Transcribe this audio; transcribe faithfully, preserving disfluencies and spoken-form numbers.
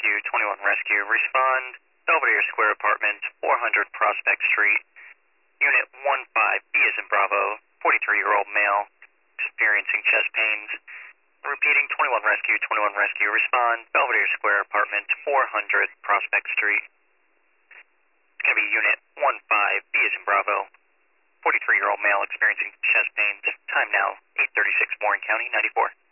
Rescue, twenty-one Rescue. Respond, Belvedere Square Apartment, four hundred Prospect Street. Unit one five, B as in Bravo, forty-three-year-old male, experiencing chest pains. Repeating, twenty-one Rescue, twenty-one Rescue. Respond, Belvedere Square Apartment, four hundred Prospect Street. It's going to be Unit one five, B as in Bravo, forty-three-year-old male experiencing chest pains. Time now, eight thirty-six, Warren County, ninety-four.